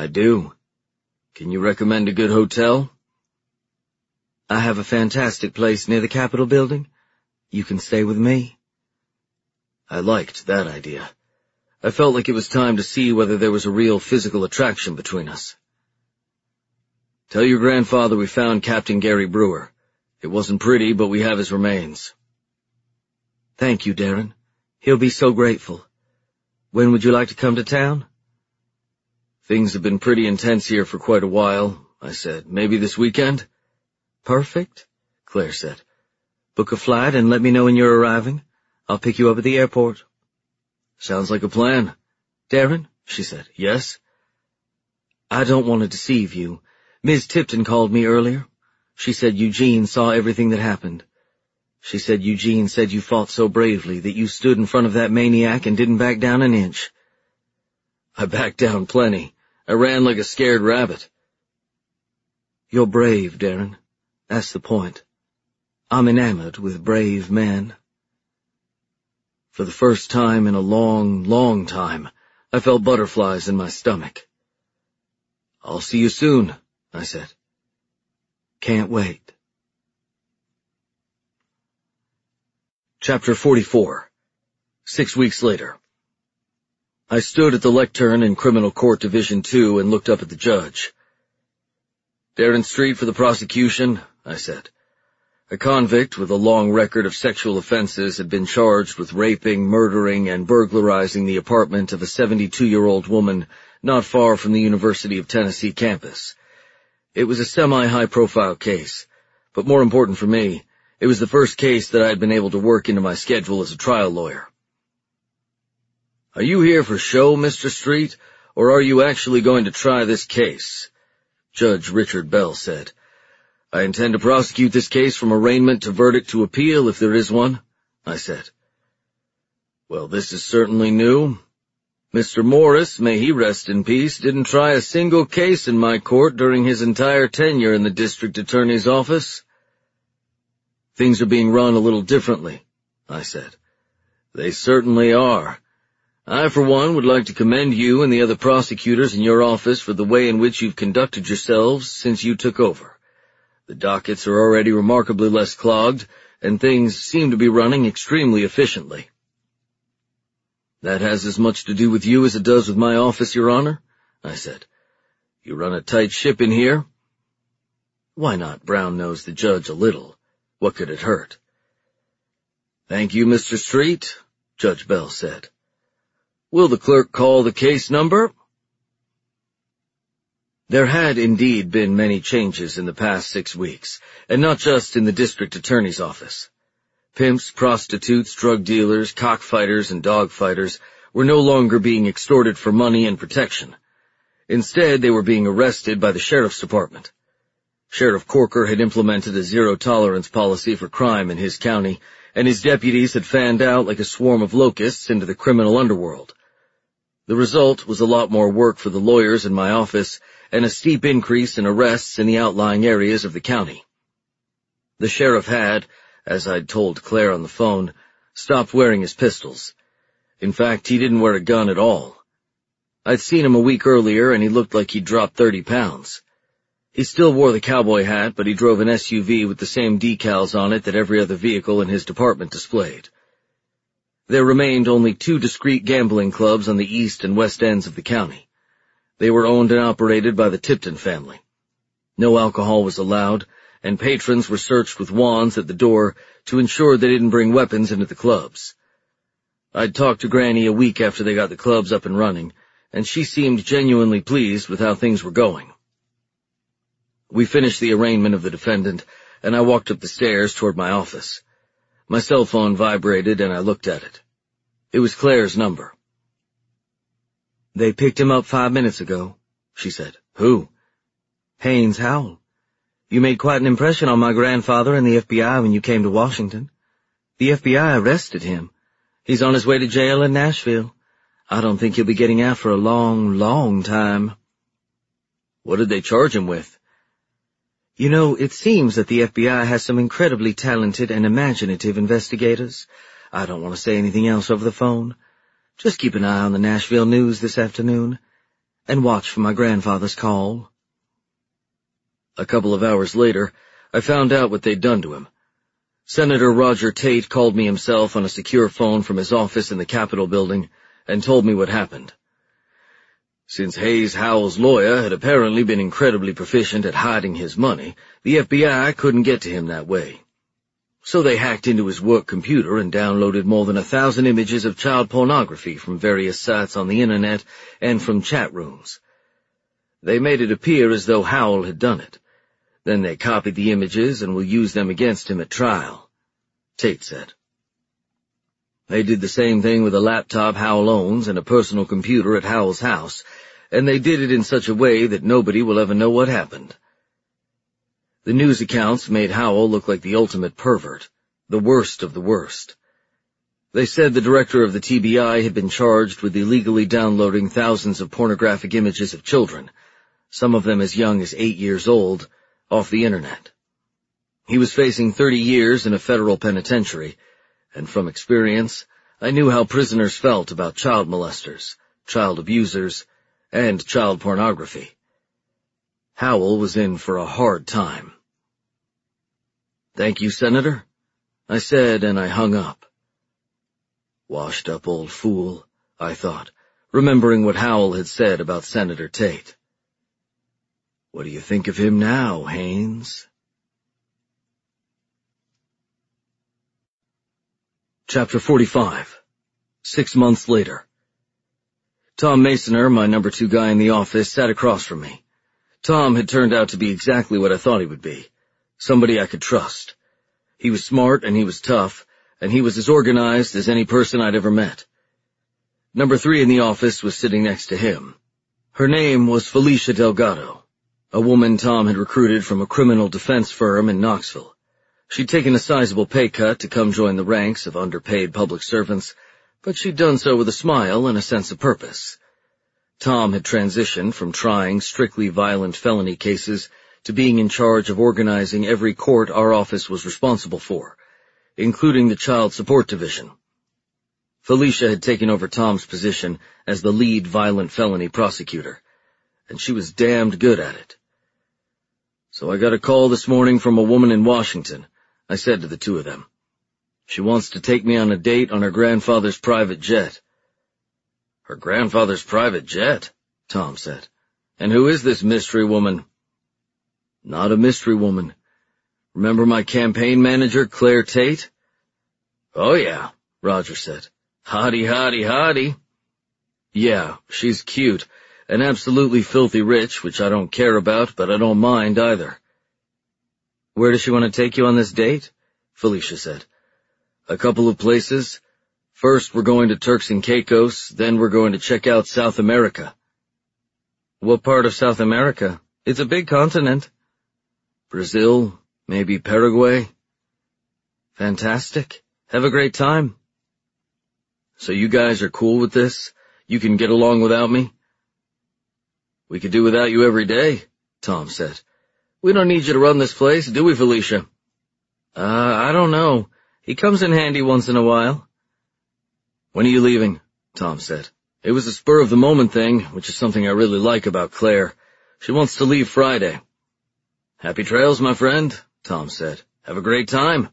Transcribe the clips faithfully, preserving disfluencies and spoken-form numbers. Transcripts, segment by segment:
I do. Can you recommend a good hotel? I have a fantastic place near the Capitol building. You can stay with me. I liked that idea. I felt like it was time to see whether there was a real physical attraction between us. Tell your grandfather we found Captain Gary Brewer. It wasn't pretty, but we have his remains. Thank you, Darren. He'll be so grateful. When would you like to come to town? Things have been pretty intense here for quite a while, I said. Maybe this weekend? Perfect, Claire said. Book a flight and let me know when you're arriving. I'll pick you up at the airport. Sounds like a plan. Darren, she said. Yes? I don't want to deceive you. Miz Tipton called me earlier. She said Eugene saw everything that happened. She said Eugene said you fought so bravely that you stood in front of that maniac and didn't back down an inch. I backed down plenty. I ran like a scared rabbit. You're brave, Darren. That's the point. I'm enamored with brave men. For the first time in a long, long time, I felt butterflies in my stomach. I'll see you soon, I said. Can't wait. Chapter forty-four. Six weeks later. I stood at the lectern in Criminal Court Division two and looked up at the judge. Darren Street for the prosecution, I said. A convict with a long record of sexual offenses had been charged with raping, murdering, and burglarizing the apartment of a seventy-two-year-old woman not far from the University of Tennessee campus. It was a semi-high-profile case, but more important for me, it was the first case that I had been able to work into my schedule as a trial lawyer. Are you here for show, Mister Street, or are you actually going to try this case? Judge Richard Bell said. I intend to prosecute this case from arraignment to verdict to appeal if there is one, I said. Well, this is certainly new. Mister Morris, may he rest in peace, didn't try a single case in my court during his entire tenure in the district attorney's office. Things are being run a little differently, I said. They certainly are. I, for one, would like to commend you and the other prosecutors in your office for the way in which you've conducted yourselves since you took over. The dockets are already remarkably less clogged, and things seem to be running extremely efficiently. That has as much to do with you as it does with my office, Your Honor, I said. You run a tight ship in here. Why not brown-nose the judge a little? What could it hurt? Thank you, Mister Street, Judge Bell said. Will the clerk call the case number? There had indeed been many changes in the past six weeks, and not just in the district attorney's office. Pimps, prostitutes, drug dealers, cockfighters, and dogfighters were no longer being extorted for money and protection. Instead, they were being arrested by the sheriff's department. Sheriff Corker had implemented a zero-tolerance policy for crime in his county, and his deputies had fanned out like a swarm of locusts into the criminal underworld. The result was a lot more work for the lawyers in my office and a steep increase in arrests in the outlying areas of the county. The sheriff had, as I'd told Claire on the phone, stopped wearing his pistols. In fact, he didn't wear a gun at all. I'd seen him a week earlier, and he looked like he'd dropped thirty pounds. He still wore the cowboy hat, but he drove an S U V with the same decals on it that every other vehicle in his department displayed. There remained only two discrete gambling clubs on the east and west ends of the county. They were owned and operated by the Tipton family. No alcohol was allowed, and patrons were searched with wands at the door to ensure they didn't bring weapons into the clubs. I'd talked to Granny a week after they got the clubs up and running, and she seemed genuinely pleased with how things were going. We finished the arraignment of the defendant, and I walked up the stairs toward my office. My cell phone vibrated, and I looked at it. It was Claire's number. They picked him up five minutes ago, she said. Who? Haynes Howell. You made quite an impression on my grandfather and the F B I when you came to Washington. The F B I arrested him. He's on his way to jail in Nashville. I don't think he'll be getting out for a long, long time. What did they charge him with? You know, it seems that the F B I has some incredibly talented and imaginative investigators. I don't want to say anything else over the phone. Just keep an eye on the Nashville news this afternoon. and watch for my grandfather's call. A couple of hours later, I found out what they'd done to him. Senator Roger Tate called me himself on a secure phone from his office in the Capitol building and told me what happened. Since Hayes Howell's lawyer had apparently been incredibly proficient at hiding his money, the F B I couldn't get to him that way. So they hacked into his work computer and downloaded more than a thousand images of child pornography from various sites on the internet and from chat rooms. They made it appear as though Howell had done it. Then they copied the images and will use them against him at trial, Tate said. They did the same thing with a laptop Howell owns and a personal computer at Howell's house, and they did it in such a way that nobody will ever know what happened. The news accounts made Howell look like the ultimate pervert, the worst of the worst. They said the director of the T B I had been charged with illegally downloading thousands of pornographic images of children, some of them as young as eight years old, off the internet. He was facing thirty years in a federal penitentiary, and from experience, I knew how prisoners felt about child molesters, child abusers, and child pornography. Howell was in for a hard time. "Thank you, Senator," I said, and I hung up. Washed-up old fool, I thought, remembering what Howell had said about Senator Tate. What do you think of him now, Haynes? Chapter forty-five. Six months later. Tom Masoner, my number two guy in the office, sat across from me. Tom had turned out to be exactly what I thought he would be, somebody I could trust. He was smart and he was tough, and he was as organized as any person I'd ever met. Number three in the office was sitting next to him. Her name was Felicia Delgado, a woman Tom had recruited from a criminal defense firm in Knoxville. She'd taken a sizable pay cut to come join the ranks of underpaid public servants, but she'd done so with a smile and a sense of purpose. Tom had transitioned from trying strictly violent felony cases to being in charge of organizing every court our office was responsible for, including the Child Support Division. Felicia had taken over Tom's position as the lead violent felony prosecutor, and she was damned good at it. "So I got a call this morning from a woman in Washington," I said to the two of them. "She wants to take me on a date on her grandfather's private jet." "Her grandfather's private jet?" Tom said. "And who is this mystery woman?" "Not a mystery woman. Remember my campaign manager, Claire Tate?" "Oh, yeah," Roger said. "Hotty, hotty, hotty." "Yeah, she's cute, and absolutely filthy rich, which I don't care about, but I don't mind either." "Where does she want to take you on this date?" Felicia said. "A couple of places. First we're going to Turks and Caicos, then we're going to check out South America." "What part of South America? It's a big continent." "Brazil, maybe Paraguay." "Fantastic. Have a great time." "So you guys are cool with this? You can get along without me?" "We could do without you every day," Tom said. "We don't need you to run this place, do we, Felicia?" Uh, I don't know. He comes in handy once in a while." "When are you leaving?" Tom said. It was a spur-of-the-moment thing, which is something I really like about Claire. She wants to leave Friday. "Happy trails, my friend," Tom said. "Have a great time."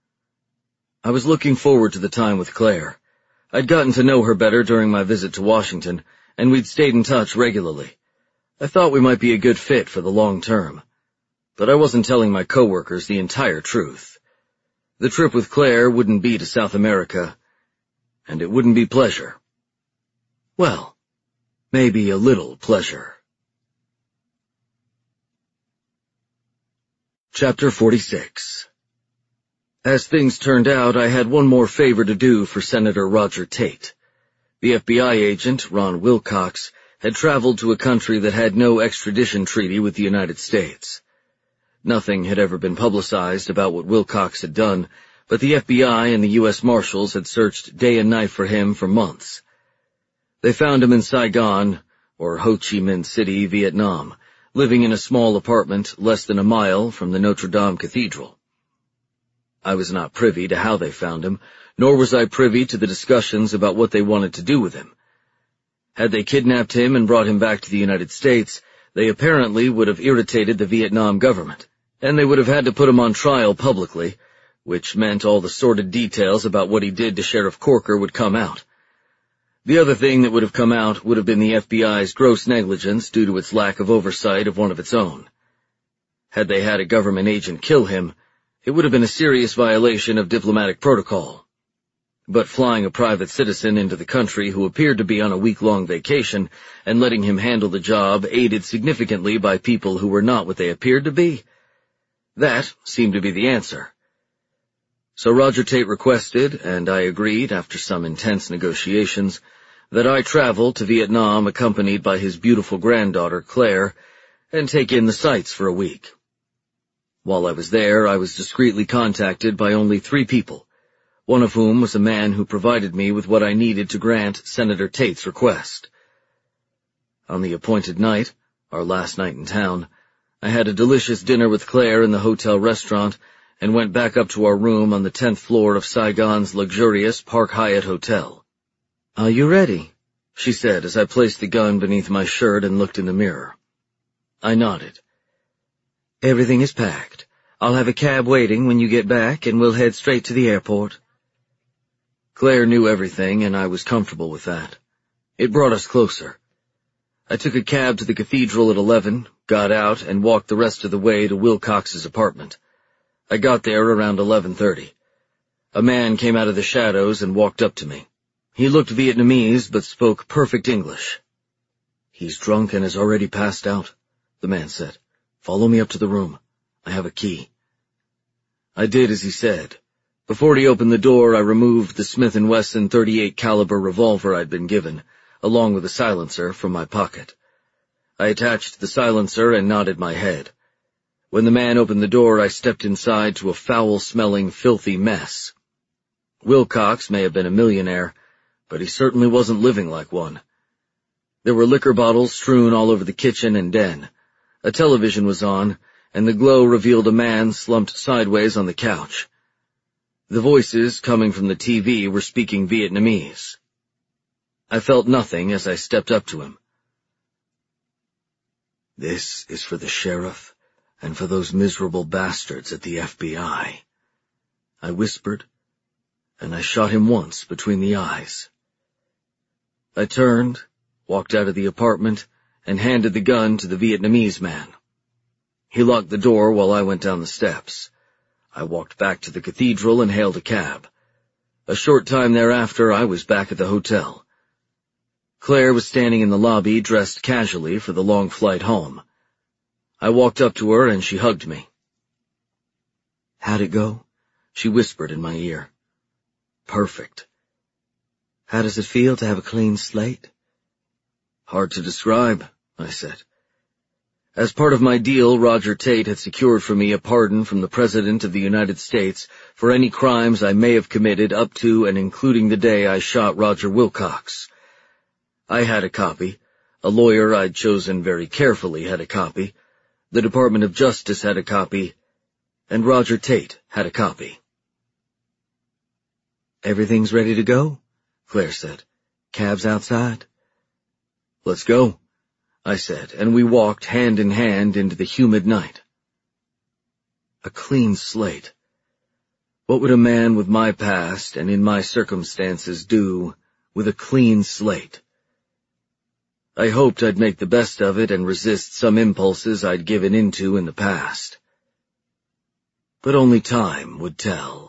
I was looking forward to the time with Claire. I'd gotten to know her better during my visit to Washington, and we'd stayed in touch regularly. I thought we might be a good fit for the long term. But I wasn't telling my coworkers the entire truth. The trip with Claire wouldn't be to South America, and it wouldn't be pleasure. Well, maybe a little pleasure. Chapter forty-six. As things turned out, I had one more favor to do for Senator Roger Tate. The F B I agent, Ron Wilcox, had traveled to a country that had no extradition treaty with the United States. Nothing had ever been publicized about what Wilcox had done, but the F B I and the U S Marshals had searched day and night for him for months. They found him in Saigon, or Ho Chi Minh City, Vietnam, living in a small apartment less than a mile from the Notre Dame Cathedral. I was not privy to how they found him, nor was I privy to the discussions about what they wanted to do with him. Had they kidnapped him and brought him back to the United States, they apparently would have irritated the Vietnam government, and they would have had to put him on trial publicly, which meant all the sordid details about what he did to Sheriff Corker would come out. The other thing that would have come out would have been the F B I's gross negligence due to its lack of oversight of one of its own. Had they had a government agent kill him, it would have been a serious violation of diplomatic protocol. But flying a private citizen into the country who appeared to be on a week-long vacation and letting him handle the job aided significantly by people who were not what they appeared to be, that seemed to be the answer. So Roger Tate requested, and I agreed after some intense negotiations, that I travel to Vietnam accompanied by his beautiful granddaughter, Claire, and take in the sights for a week. While I was there, I was discreetly contacted by only three people, one of whom was a man who provided me with what I needed to grant Senator Tate's request. On the appointed night, our last night in town, I had a delicious dinner with Claire in the hotel restaurant and went back up to our room on the tenth floor of Saigon's luxurious Park Hyatt Hotel. "Are you ready?" she said as I placed the gun beneath my shirt and looked in the mirror. I nodded. "Everything is packed. I'll have a cab waiting when you get back, and we'll head straight to the airport." Claire knew everything, and I was comfortable with that. It brought us closer. I took a cab to the cathedral at eleven, got out, and walked the rest of the way to Wilcox's apartment. I got there around eleven thirty. A man came out of the shadows and walked up to me. He looked Vietnamese, but spoke perfect English. "He's drunk and has already passed out," the man said. "Follow me up to the room. I have a key." I did as he said. Before he opened the door, I removed the Smith and Wesson thirty-eight caliber revolver I'd been given, along with a silencer, from my pocket. I attached the silencer and nodded my head. When the man opened the door, I stepped inside to a foul-smelling, filthy mess. Wilcox may have been a millionaire, but he certainly wasn't living like one. There were liquor bottles strewn all over the kitchen and den. A television was on, and the glow revealed a man slumped sideways on the couch. The voices coming from the T V were speaking Vietnamese. I felt nothing as I stepped up to him. "This is for the sheriff and for those miserable bastards at the F B I. I whispered, and I shot him once between the eyes. I turned, walked out of the apartment, and handed the gun to the Vietnamese man. He locked the door while I went down the steps. I walked back to the cathedral and hailed a cab. A short time thereafter, I was back at the hotel. Claire was standing in the lobby, dressed casually for the long flight home. I walked up to her and she hugged me. "How'd it go?" she whispered in my ear. "Perfect." "How does it feel to have a clean slate?" "Hard to describe," I said. As part of my deal, Roger Tate had secured for me a pardon from the President of the United States for any crimes I may have committed up to and including the day I shot Roger Wilcox. I had a copy. A lawyer I'd chosen very carefully had a copy. The Department of Justice had a copy. And Roger Tate had a copy. "Everything's ready to go?" Claire said. "Cab's outside." "Let's go," I said, and we walked hand in hand into the humid night. A clean slate. What would a man with my past and in my circumstances do with a clean slate? I hoped I'd make the best of it and resist some impulses I'd given into in the past. But only time would tell.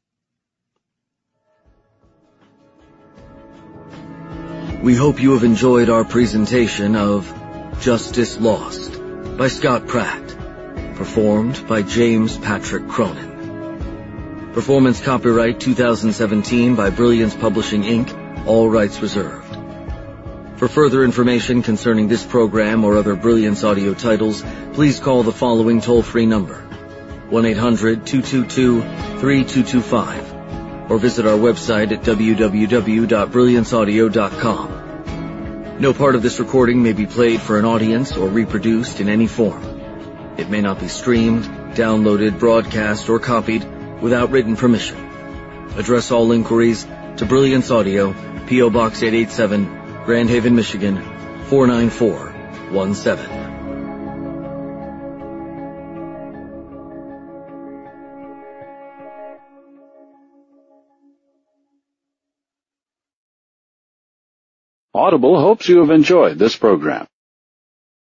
We hope you have enjoyed our presentation of Justice Lost by Scott Pratt, performed by James Patrick Cronin. Performance copyright two thousand seventeen by Brilliance Publishing, Incorporated, all rights reserved. For further information concerning this program or other Brilliance audio titles, please call the following toll-free number, one eight hundred, two two two, three two two five, or visit our website at w w w dot brilliance audio dot com. No part of this recording may be played for an audience or reproduced in any form. It may not be streamed, downloaded, broadcast, or copied without written permission. Address all inquiries to Brilliance Audio, P O Box eight eight seven, Grand Haven, Michigan, four nine four one seven. Audible hopes you have enjoyed this program.